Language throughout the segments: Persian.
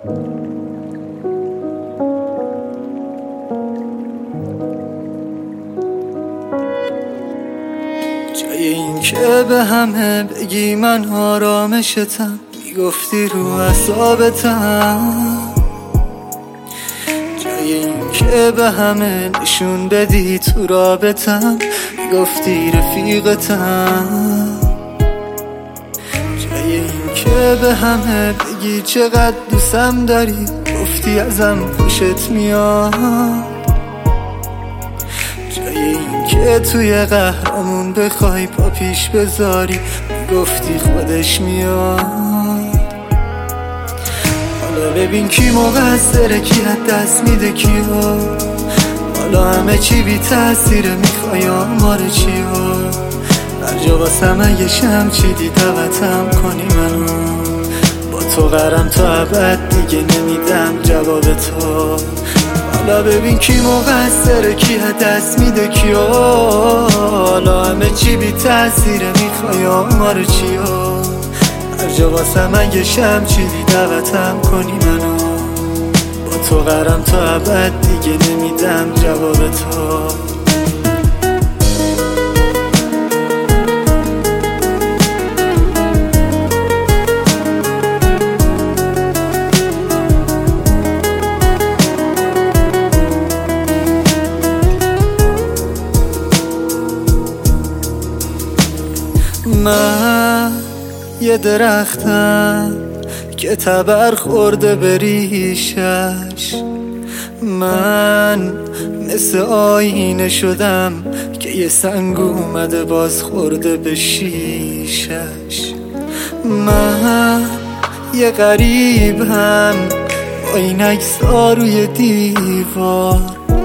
جای این که به همه بگی من آرامشتم، میگفتی رو اعصابتم. جای این که به همه نشون بدی تو رابطم، میگفتی رفیقتم. جای این که به همه بگی چقدر دوستم داری، گفتی ازم خوشت میاد. جای این که توی قهرمون بخوای پا پیش بذاری، گفتی خودش میاد. حالا ببین کی مقصره، کی از دست میده کیو. حالا همه چی بی تأثیره، میخوای آمار چیو. هر جا واسم اگه شم چیدی دعوتم کنی منو. با تو قرم تا ابد دیگه نمیدم جواب تو. حالا ببین کی مقصره، کی از دست میده کیو. حالا همه چی بی تأثیره، میخوای آمار چیو. هر جا واسم اگه شم چیدی دعوتم کنی منو. با تو قرم تا ابد دیگه نمیدم جواب تو. من یه درختم که تبر خورده به ریشش. من مثل آینه شدم که یه سنگ اومده باز خورده به شیشش. من یه غریبم با این عکس‌ها روی دیوار،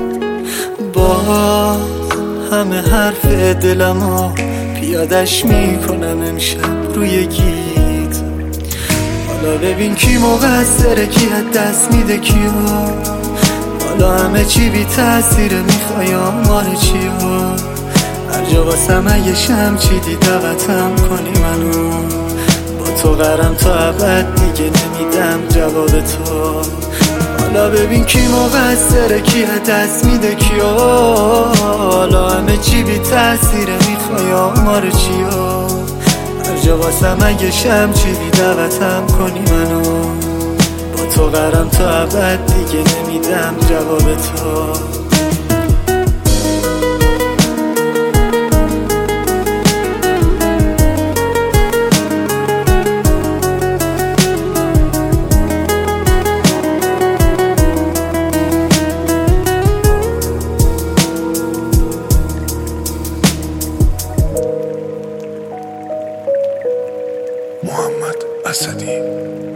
باز همه حرف دلمو پیادش میکنم امشب روی گیت. حالا ببین کی مقصره، کی از دست میده کیو. حالا همه چی بی تأثیره، میخوای آمار چیو. هر جا واسم اگه شم چیدی دعوتم کنی منو. با تو قرم تا ابد دیگه نمیدم جواب تو. حالا ببین کی مقصره، کی از دست میده کیو. حالا همه چی بی تأثیره، میخوای آمار چیو. هر جا واسم اگه شم چیدی دعوتم کنی منو. با تو قرم تا ابد دیگه نمیدم جواب تو. محمد اسدی.